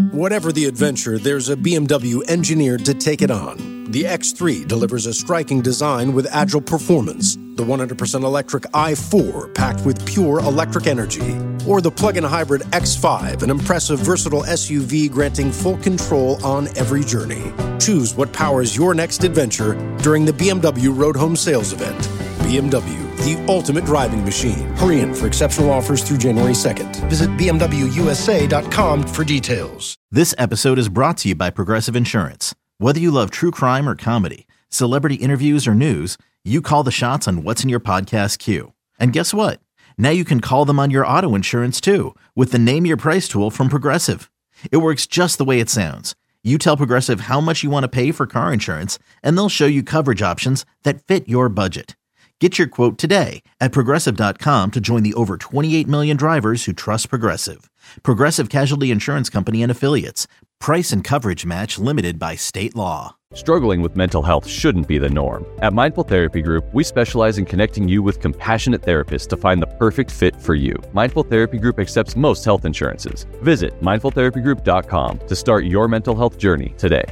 Whatever the adventure, there's a BMW engineered to take it on. The X3 delivers a striking design with agile performance. The 100% electric i4 packed with pure electric energy. Or the plug-in hybrid X5, an impressive, versatile SUV granting full control on every journey. Choose what powers your next adventure during the BMW Road Home Sales Event. BMW, the ultimate driving machine. Hurry in for exceptional offers through January 2nd. Visit BMWUSA.com for details. This episode is brought to you by Progressive Insurance. Whether you love true crime or comedy, celebrity interviews or news, you call the shots on what's in your podcast queue. And guess what? Now you can call them on your auto insurance too with the Name Your Price tool from Progressive. It works just the way it sounds. You tell Progressive how much you want to pay for car insurance, and they'll show you coverage options that fit your budget. Get your quote today at Progressive.com to join the over 28 million drivers who trust Progressive. Progressive Casualty Insurance Company and Affiliates. Price and coverage match limited by state law. Struggling with mental health shouldn't be the norm. At Mindful Therapy Group, we specialize in connecting you with compassionate therapists to find the perfect fit for you. Mindful Therapy Group accepts most health insurances. Visit mindfultherapygroup.com to start your mental health journey today.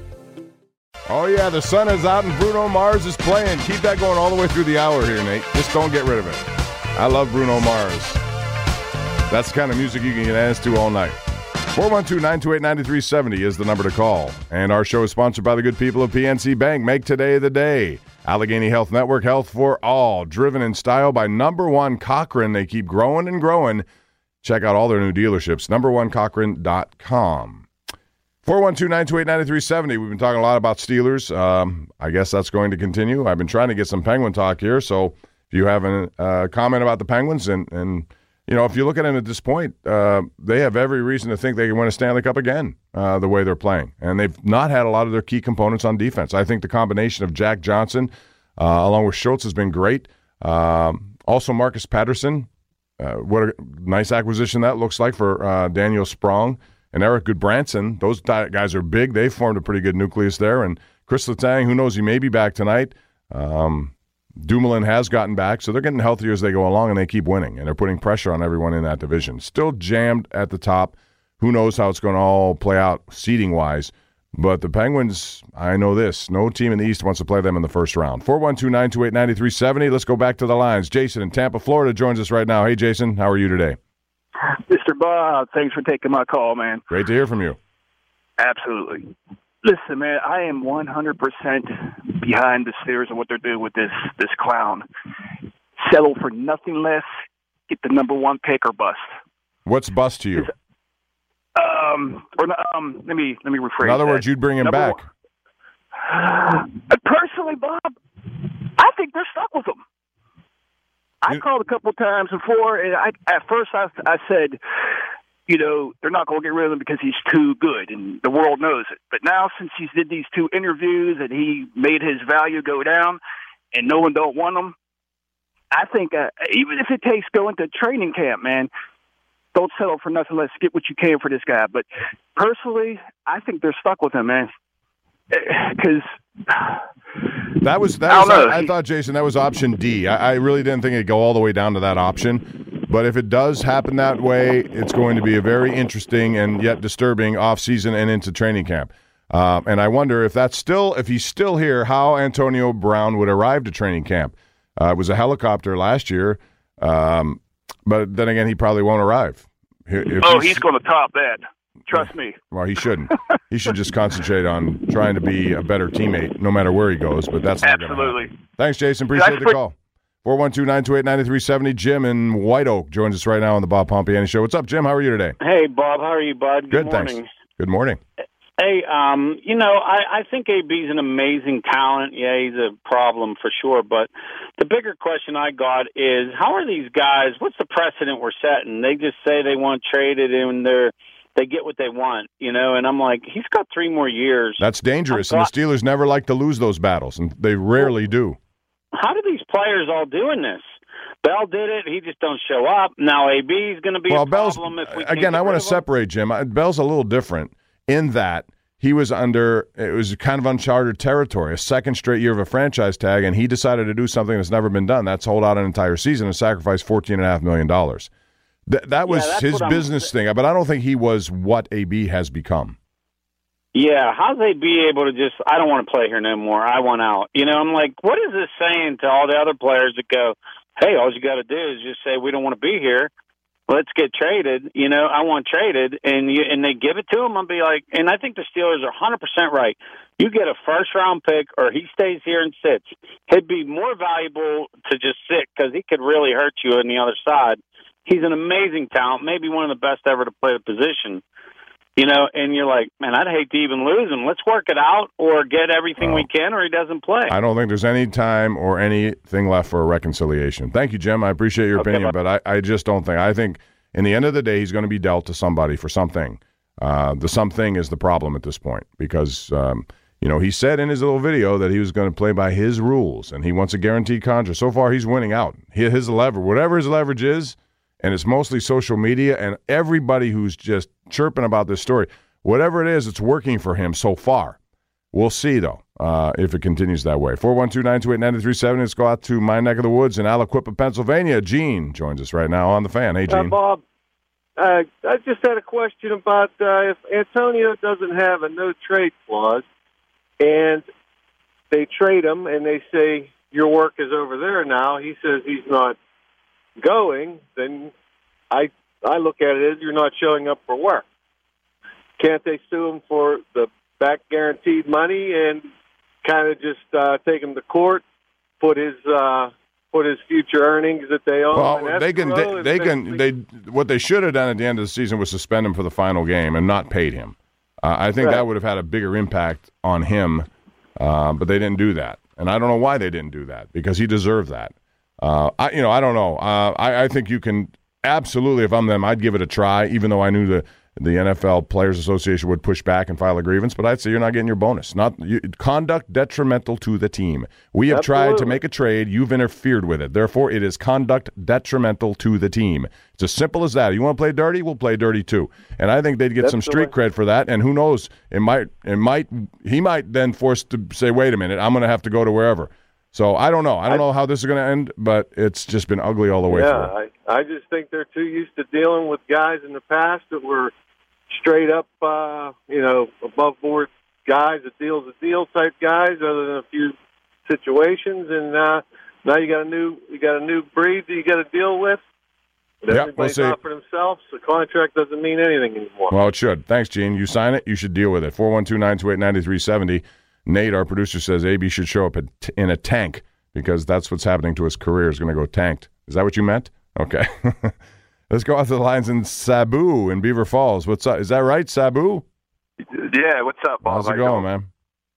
Oh, yeah, the sun is out and Bruno Mars is playing. Keep that going all the way through the hour here, Nate. Just don't get rid of it. I love Bruno Mars. That's the kind of music you can dance to all night. 412-928-9370 is the number to call. And our show is sponsored by the good people of PNC Bank. Make today the day. Allegheny Health Network, health for all. Driven in style by Number One Cochrane. They keep growing and growing. Check out all their new dealerships. numberonecochrane.com. 412-928-9370. We've been talking a lot about Steelers. I guess that's going to continue. I've been trying to get some Penguin talk here. So if you have a comment about the Penguins and you know, if you look at them at this point, they have every reason to think they can win a Stanley Cup again, the way they're playing. And they've not had a lot of their key components on defense. I think the combination of Jack Johnson along with Schultz has been great. Also Marcus Patterson, what a nice acquisition that looks like for Daniel Sprong and Eric Goodbranson. Those guys are big. They've formed a pretty good nucleus there. And Chris Letang, who knows, he may be back tonight. Dumoulin has gotten back, so they're getting healthier as they go along, and they keep winning, and they're putting pressure on everyone in that division. Still jammed at the top. Who knows how it's going to all play out seeding-wise. But the Penguins, I know this, no team in the East wants to play them in the first round. 412-928-9370. Let's go back to the lines. Jason in Tampa, Florida joins us right now. Hey, Jason, how are you today? Mr. Bob, thanks for taking my call, man. Great to hear from you. Absolutely. Listen, man, I am 100% behind the Steelers and what they're doing with this clown. Settle for nothing less, get the number one pick or bust. What's bust to you? Let me rephrase. In other words, you'd bring him back. Personally, Bob, I think they're stuck with him. I called a couple of times before, and at first I said, you know, they're not going to get rid of him because he's too good, and the world knows it. But now, since he's did these two interviews and he made his value go down, and no one don't want him, I think even if it takes going to training camp, man, don't settle for nothing. Let's get what you can for this guy. But personally, I think they're stuck with him, man, because I thought, Jason, that was option D. I really didn't think it'd go all the way down to that option. But if it does happen that way, it's going to be a very interesting and yet disturbing offseason and into training camp. And I wonder if he's still here, how Antonio Brown would arrive to training camp. It was a helicopter last year, but then again, he probably won't arrive. He's going to top that. Trust me. Well, he shouldn't. He should just concentrate on trying to be a better teammate no matter where he goes, but that's not going to happen. Absolutely. Thanks, Jason. Appreciate the call. 412-928-9370. Jim in White Oak joins us right now on the Bob Pompiani Show. What's up, Jim? How are you today? Hey, Bob. How are you, bud? Good morning. Thanks. Good morning. Hey, I think AB's an amazing talent. Yeah, he's a problem for sure. But the bigger question I got is, how are these guys, what's the precedent we're setting? They just say they want traded and they get what they want, you know, and I'm like, he's got 3 more years. That's dangerous, and the Steelers never like to lose those battles, and they rarely do. How do these players all doing this? Bell did it. He just don't show up. Now AB is going to be a problem if we can't again, I want to him. separate Jim. Bell's a little different in that he was it was kind of uncharted territory, a second straight year of a franchise tag, and he decided to do something that's never been done. That's hold out an entire season and sacrifice $14.5 million. That was his business thing, but I don't think he was what AB has become. Yeah, how's they be able to just, I don't want to play here no more, I want out. You know, I'm like, what is this saying to all the other players that go, hey, all you got to do is just say, we don't want to be here, let's get traded, you know, I want traded, and they give it to him, I'll be like, and I think the Steelers are 100% right. You get a first-round pick, or he stays here and sits. He'd be more valuable to just sit, because he could really hurt you on the other side. He's an amazing talent, maybe one of the best ever to play the position. You know, and you're like, man, I'd hate to even lose him. Let's work it out or get everything we can, or he doesn't play. I don't think there's any time or anything left for a reconciliation. Thank you, Jim. I appreciate your opinion, but I just don't think. I think in the end of the day, he's going to be dealt to somebody for something. The something is the problem at this point because, you know, he said in his little video that he was going to play by his rules, and he wants a guaranteed contract. So far, he's winning out. His leverage, whatever his leverage is, and it's mostly social media and everybody who's just chirping about this story. Whatever it is, it's working for him so far. We'll see, though, if it continues that way. 412-928-9370. Let's go out to my neck of the woods in Aliquippa, Pennsylvania. Gene joins us right now on the fan. Hey, Gene. Bob, I just had a question about if Antonio doesn't have a no-trade clause and they trade him and they say your work is over there now, he says he's not going, then I look at it as you're not showing up for work. Can't they sue him for the back guaranteed money and kind of just take him to court, put his future earnings that they owe? Well, what they should have done at the end of the season was suspend him for the final game and not paid him. I think that would have had a bigger impact on him, but they didn't do that, and I don't know why they didn't do that because he deserved that. I don't know. I think you can absolutely, if I'm them, I'd give it a try, even though I knew the NFL Players Association would push back and file a grievance. But I'd say you're not getting your bonus. Conduct detrimental to the team. We have tried to make a trade. You've interfered with it. Therefore, it is conduct detrimental to the team. It's as simple as that. You want to play dirty? We'll play dirty too. And I think they'd get some street cred for that. And who knows? He might then force to say, wait a minute, I'm going to have to go to wherever. So I don't know. I don't know how this is going to end, but it's just been ugly all the way through. I just think they're too used to dealing with guys in the past that were straight up, above board guys that deals with deal type guys, other than a few situations. And now you got a new breed that you got to deal with. Everybody's out for themselves. The contract doesn't mean anything anymore. Well, it should. Thanks, Gene. You sign it, you should deal with it. 412-928-9370. Nate, our producer, says AB should show up in a tank because that's what's happening to his career. Is going to go tanked. Is that what you meant? Okay. Let's go out to the lines in Sabu in Beaver Falls. What's up? Is that right, Sabu? Yeah, what's up, Bob? How's it going, man?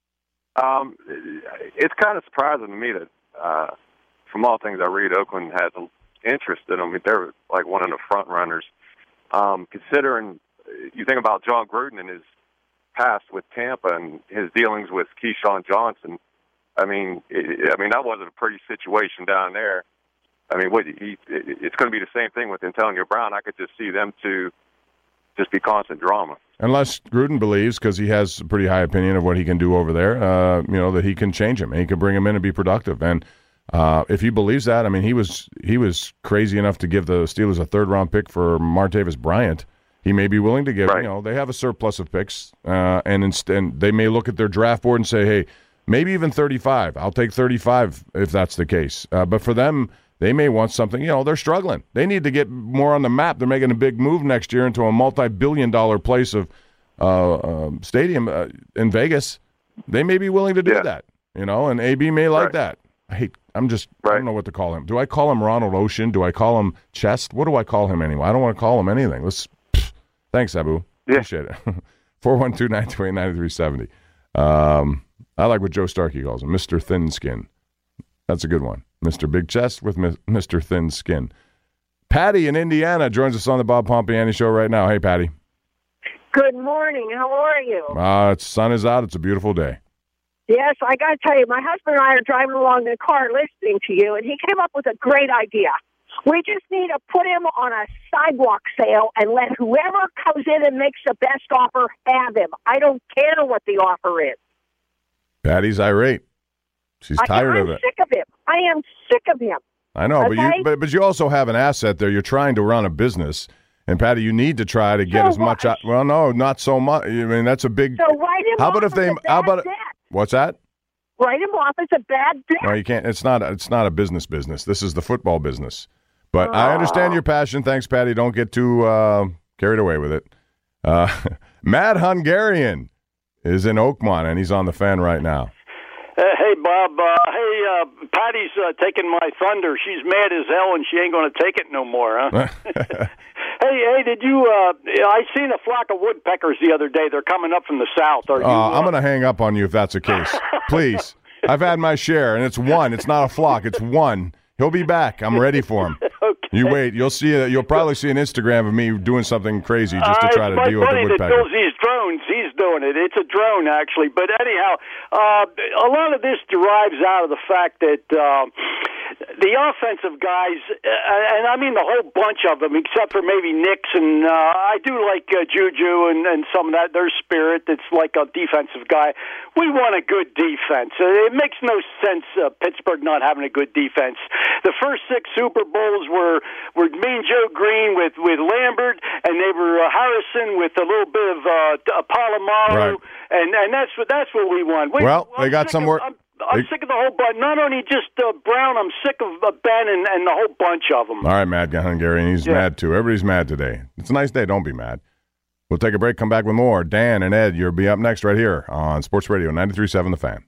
It's kind of surprising to me that, from all things I read, Oakland has an interest in them. They're like one of the front runners. Considering you think about John Gruden and his past with Tampa and his dealings with Keyshawn Johnson, I mean, that wasn't a pretty situation down there. I mean, it's going to be the same thing with Antonio Brown. I could just see them two just be constant drama. Unless Gruden believes, because he has a pretty high opinion of what he can do over there, that he can change him and he can bring him in and be productive. And if he believes that, I mean, he was crazy enough to give the Steelers a third-round pick for Martavis Bryant. He may be willing to give, they have a surplus of picks, and instead they may look at their draft board and say, hey, maybe even 35. I'll take 35 if that's the case. But for them, they may want something. They're struggling. They need to get more on the map. They're making a big move next year into a multi-billion-dollar place of stadium in Vegas. They may be willing to do that, and AB may like that. I don't know what to call him. Do I call him Ronald Ocean? Do I call him Chest? What do I call him anyway? I don't want to call him anything. Thanks, Abu. Appreciate it. 412-928-9370. I like what Joe Starkey calls him, Mr. Thin Skin. That's a good one. Mr. Big Chest with Mr. Thin Skin. Patty in Indiana joins us on the Bob Pompiani Show right now. Hey, Patty. Good morning. How are you? The sun is out. It's a beautiful day. Yes, I got to tell you, my husband and I are driving along in the car listening to you, and he came up with a great idea. We just need to put him on a sidewalk sale and let whoever comes in and makes the best offer have him. I don't care what the offer is. Patty's irate. She's tired of it. I'm sick of him. I am sick of him. I know, Okay? but you also have an asset there. You're trying to run a business, and Patty, you need to try to get as much out. Well, no, not so much. I mean, that's a big. So write him How about off if they? as a How bad about debt. what's that? Write him off as a bad debt. No, you can't. It's not a business. This is the football business. But I understand your passion. Thanks, Patty. Don't get too carried away with it. Mad Hungarian is in Oakmont, and he's on the Fan right now. Hey, Bob. Patty's taking my thunder. She's mad as hell, and she ain't going to take it no more, huh? Hey, did you? I seen a flock of woodpeckers the other day. They're coming up from the south. I'm going to hang up on you if that's the case. Please. I've had my share, and it's one. It's not a flock. It's one. He'll be back. I'm ready for him. Okay. You wait. You'll see. You'll probably see an Instagram of me doing something crazy just to try to deal with the woodpecker. My buddy that builds these drones, he's doing it. It's a drone, actually. But anyhow, a lot of this derives out of the fact that the offensive guys, and I mean the whole bunch of them, except for maybe Nix, and I do like Juju and some of that, their spirit that's like a defensive guy. We want a good defense. It makes no sense Pittsburgh not having a good defense. The first 6 Super Bowls were Mean Joe Green with Lambert, and they were Harrison with a little bit of Polamalu, right. and that's what we want. They got some work. I'm sick of the whole bunch. Not only just Brown, I'm sick of Ben and the whole bunch of them. All right, Mad Hungarian. He's mad, too. Everybody's mad today. It's a nice day. Don't be mad. We'll take a break, come back with more. Dan and Ed, you'll be up next right here on Sports Radio 93.7 The Fan.